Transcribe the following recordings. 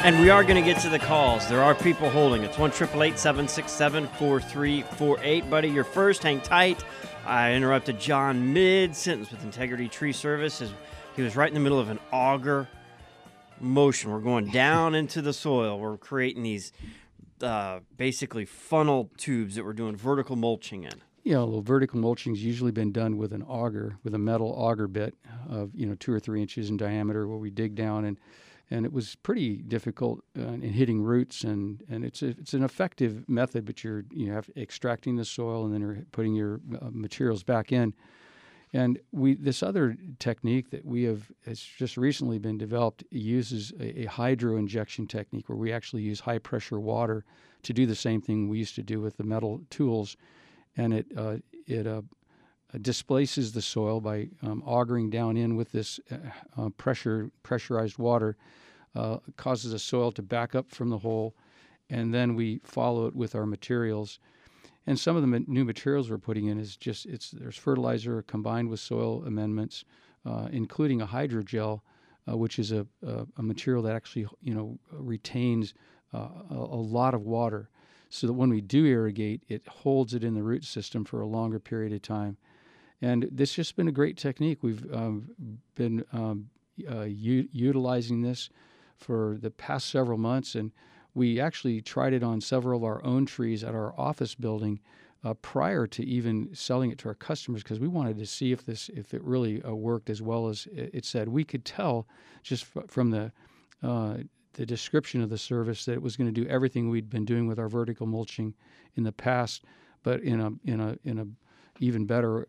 And we are going to get to the calls. There are people holding. It's 1-888-767-4348. Buddy, you're first. Hang tight. I interrupted John mid-sentence with Integrity Tree Service. He was right in the middle of an auger motion. We're going down into the soil. We're creating these basically funnel tubes that we're doing vertical mulching in. Yeah, well, vertical mulching's usually been done with an auger, with a metal auger bit of 2 or 3 inches in diameter, where we dig down, and it was pretty difficult in hitting roots, and it's an effective method, but you have extracting the soil and then you're putting your materials back in. And this other technique that has just recently been developed uses a hydro injection technique, where we actually use high pressure water to do the same thing we used to do with the metal tools, and it displaces the soil by augering down in with this pressurized water, causes the soil to back up from the hole, and then we follow it with our materials. And some of the new materials we're putting in there's fertilizer combined with soil amendments, including a hydrogel, which is a material that actually retains a lot of water, so that when we do irrigate, it holds it in the root system for a longer period of time. And this has just been a great technique. We've been utilizing this for the past several months, and we actually tried it on several of our own trees at our office building prior to even selling it to our customers, because we wanted to see if it really worked as well as it said. We could tell just from the description of the service that it was going to do everything we'd been doing with our vertical mulching in the past, but in a even better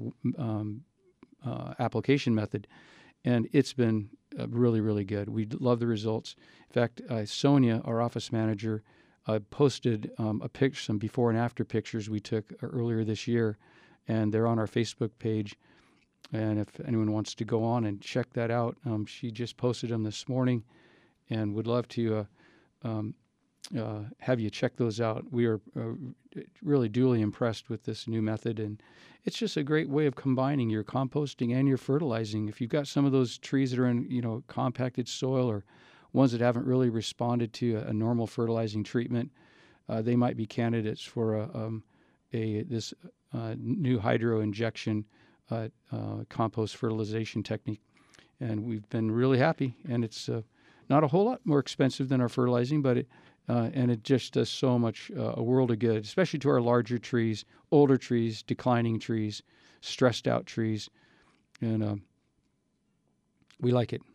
application method. And it's been really, really good. We love the results. In fact, Sonia, our office manager, posted some before and after pictures we took earlier this year, and they're on our Facebook page. And if anyone wants to go on and check that out, she just posted them this morning, and would love to have you check those out. We are really duly impressed with this new method, and it's just a great way of combining your composting and your fertilizing. If you've got some of those trees that are in compacted soil, or ones that haven't really responded to a normal fertilizing treatment, they might be candidates for this new hydro injection compost fertilization technique. And we've been really happy, and it's not a whole lot more expensive than our fertilizing, but it just does so much, a world of good, especially to our larger trees, older trees, declining trees, stressed out trees, and we like it.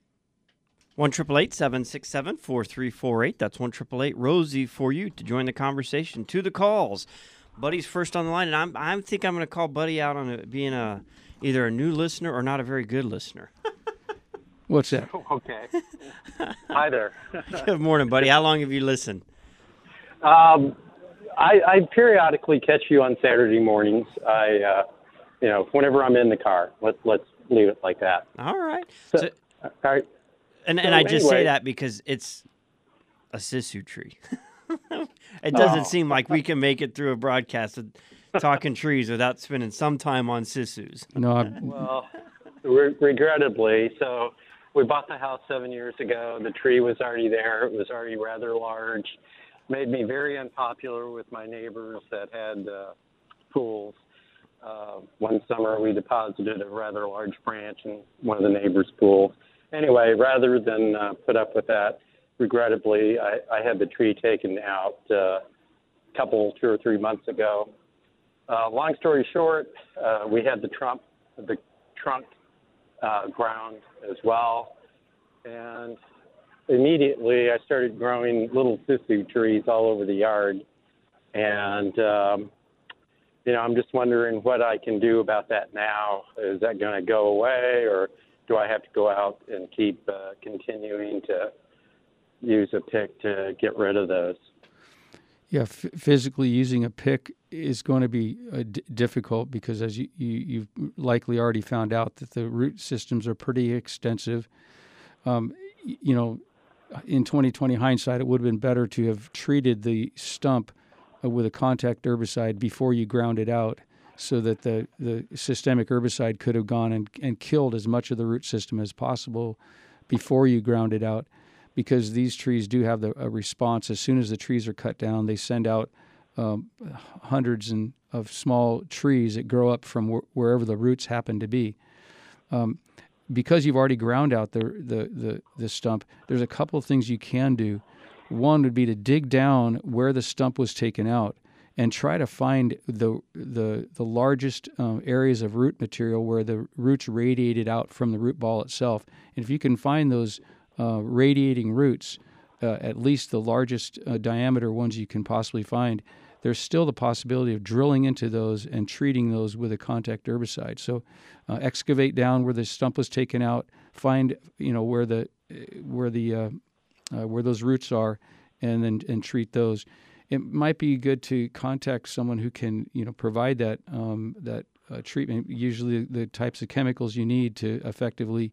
1-888-767-4348. That's 1-888-ROSIE for you to join the conversation. To the calls. Buddy's first on the line, and I think I'm going to call Buddy out on being either a new listener or not a very good listener. What's that? Okay. Hi there. Good morning, Buddy. How long have you listened? I periodically catch you on Saturday mornings. Whenever I'm in the car. Let's leave it like that. All right. All right. And I just say that because it's a sisu tree. It doesn't seem like we can make it through a broadcast of talking trees without spending some time on sisus. No. Well, regrettably, so we bought the house 7 years ago. The tree was already there. It was already rather large. Made me very unpopular with my neighbors that had pools. One summer we deposited a rather large branch in one of the neighbors' pools. Anyway, rather than put up with that, regrettably, I had the tree taken out a couple, 2 or 3 months ago. Long story short, we had the trunk ground as well, and immediately I started growing little sisu trees all over the yard, and I'm just wondering what I can do about that now. Is that going to go away, or do I have to go out and keep continuing to use a pick to get rid of those? Yeah, physically using a pick is going to be difficult, because as you've likely already found out that the root systems are pretty extensive. In 2020 hindsight, it would have been better to have treated the stump with a contact herbicide before you ground it out, so that the systemic herbicide could have gone and killed as much of the root system as possible before you ground it out. because these trees do have a response. As soon as the trees are cut down, they send out hundreds of small trees that grow up from wherever the roots happen to be. Because you've already ground out the stump, there's a couple of things you can do. One would be to dig down where the stump was taken out and try to find the largest areas of root material where the roots radiated out from the root ball itself. And if you can find those radiating roots, at least the largest diameter ones you can possibly find, there's still the possibility of drilling into those and treating those with a contact herbicide. So excavate down where the stump was taken out, find where those roots are, and treat those. It might be good to contact someone who can provide that treatment. Usually the types of chemicals you need to effectively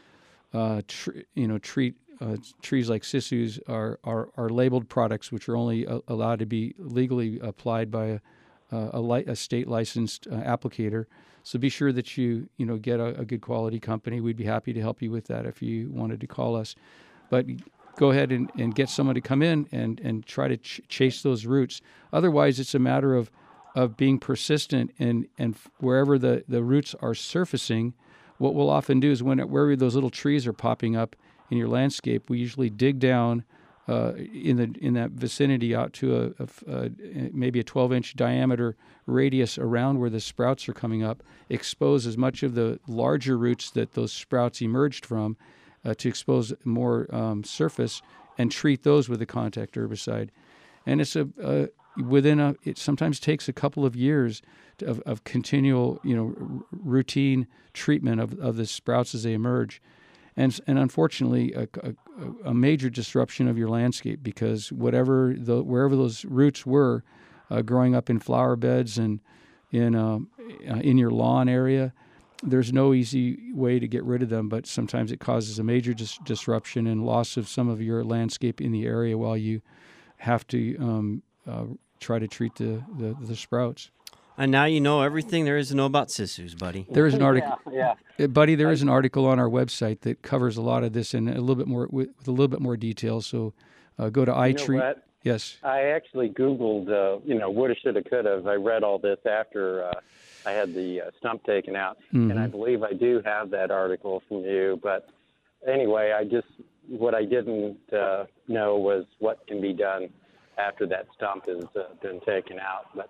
treat trees like sisus are labeled products, which are only allowed to be legally applied by a state licensed applicator. So be sure that you get a good quality company. We'd be happy to help you with that if you wanted to call us. But go ahead and get someone to come in and try to chase those roots. Otherwise, it's a matter of being persistent and wherever the roots are surfacing. What we'll often do is wherever those little trees are popping up in your landscape, we usually dig down in that vicinity out to maybe a 12-inch diameter radius around where the sprouts are coming up, expose as much of the larger roots that those sprouts emerged from to expose more surface, and treat those with a contact herbicide. And it's it sometimes takes a couple of years of continual routine treatment of the sprouts as they emerge. And unfortunately, a major disruption of your landscape, because wherever those roots were growing up in flower beds and in your lawn area, there's no easy way to get rid of them. But sometimes it causes a major disruption and loss of some of your landscape in the area while you have to try to treat the sprouts. And now you know everything there is to know about sisus, buddy. There is an article, buddy. There is an I- article on our website that covers a lot of this in a little bit more with a little bit more detail. So go to You know iTree. what? Yes. I actually Googled, woulda, shoulda, coulda. I read all this after I had the stump taken out, and I believe I do have that article from you. But anyway, what I didn't know was what can be done after that stump has been taken out. But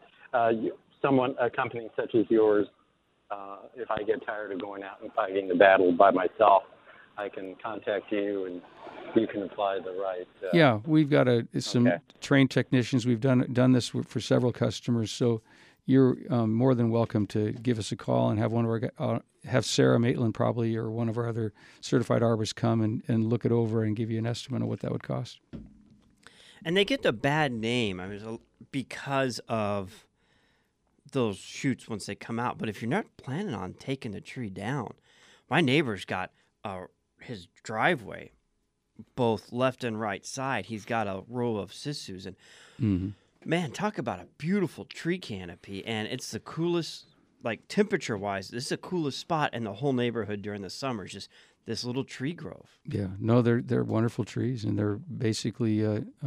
a company such as yours, if I get tired of going out and fighting the battle by myself, I can contact you and you can apply the right. Yeah, we've got some Okay. trained technicians. We've done this for several customers. So you're more than welcome to give us a call and have one of our have Sarah Maitland probably or one of our other certified arborists come and look it over and give you an estimate of what that would cost. And they get the bad name, because of those shoots once they come out. But if you're not planning on taking the tree down, my neighbor's got his driveway, both left and right side. He's got a row of sisus, and man, talk about a beautiful tree canopy. And it's the coolest, like temperature-wise, this is the coolest spot in the whole neighborhood during the summer. It's just this little tree grove. Yeah, no, they're wonderful trees, and they're basically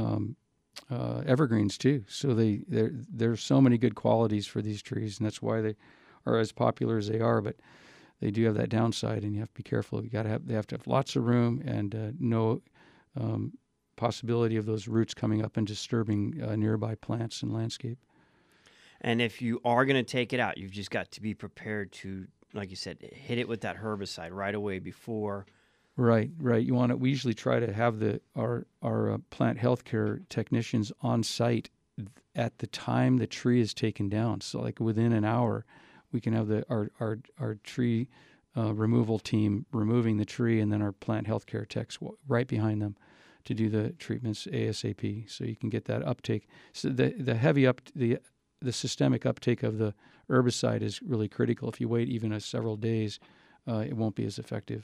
evergreens too. So there's so many good qualities for these trees, and that's why they are as popular as they are. But they do have that downside, and you have to be careful. They have to have lots of room and no possibility of those roots coming up and disturbing nearby plants and landscape. And if you are going to take it out, you've just got to be prepared to, like you said, hit it with that herbicide right away before. Right. You want to. We usually try to have our plant healthcare technicians on site at the time the tree is taken down. So, like within an hour, we can have our tree removal team removing the tree, and then our plant healthcare techs right behind them to do the treatments ASAP. So you can get that uptake. So the systemic uptake of the herbicide is really critical. If you wait even several days, it won't be as effective.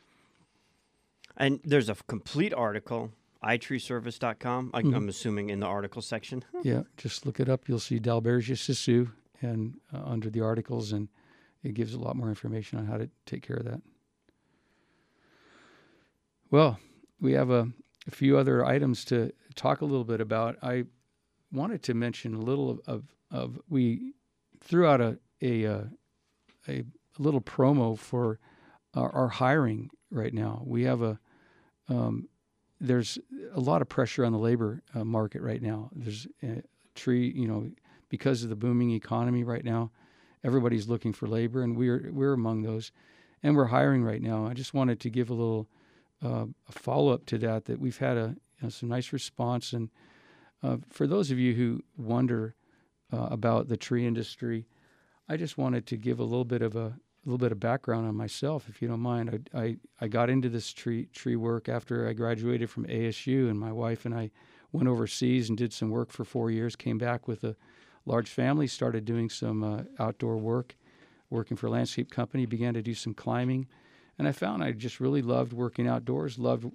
And there's a complete article, itreeservice.com, I'm assuming in the article section. Yeah, just look it up. You'll see Dalbergia sisu and under the articles, and it gives a lot more information on how to take care of that. Well, we have a a few other items to talk a little bit about. I wanted to mention a little of we threw out a little promo for our hiring right now. We have there's a lot of pressure on the labor market right now. There's a because of the booming economy right now, everybody's looking for labor, and we're among those, and we're hiring right now. I just wanted to give a little a follow-up to that we've had some nice response. And for those of you who wonder about the tree industry, I just wanted to give a little bit of background on myself, if you don't mind. I got into this tree work after I graduated from ASU, and my wife and I went overseas and did some work for 4 years, came back with a large family, started doing some outdoor work, working for a landscape company, began to do some climbing. And I found I just really loved working outdoors, loved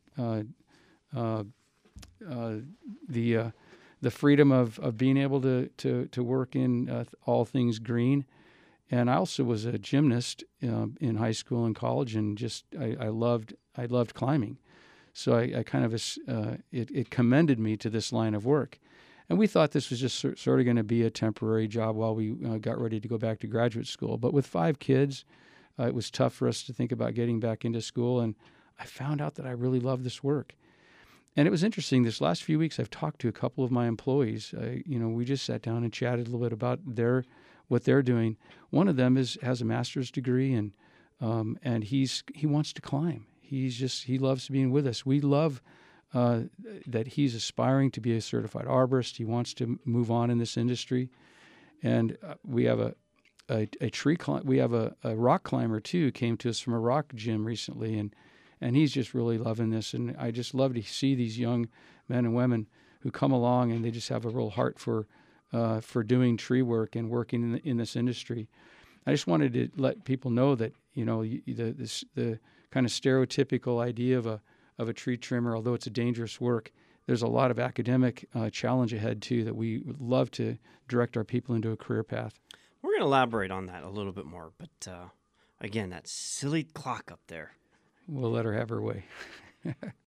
the freedom of being able to work in all things green. And I also was a gymnast in high school and college, and just I loved climbing. So I kind of it commended me to this line of work. And we thought this was just sort of going to be a temporary job while we got ready to go back to graduate school. But with 5 kids, it was tough for us to think about getting back into school. And I found out that I really love this work. And it was interesting. This last few weeks, I've talked to a couple of my employees. We just sat down and chatted a little bit about what they're doing. One of them has a master's degree, and he wants to climb. He loves being with us. We love that he's aspiring to be a certified arborist. He wants to move on in this industry. And we have we have a rock climber too, came to us from a rock gym recently, and he's just really loving this. And I just love to see these young men and women who come along and they just have a real heart for doing tree work and working in this industry. I just wanted to let people know that the kind of stereotypical idea of a tree trimmer, although it's a dangerous work, there's a lot of academic challenge ahead too that we would love to direct our people into a career path. We're going to elaborate on that a little bit more, but again, that silly clock up there. We'll let her have her way.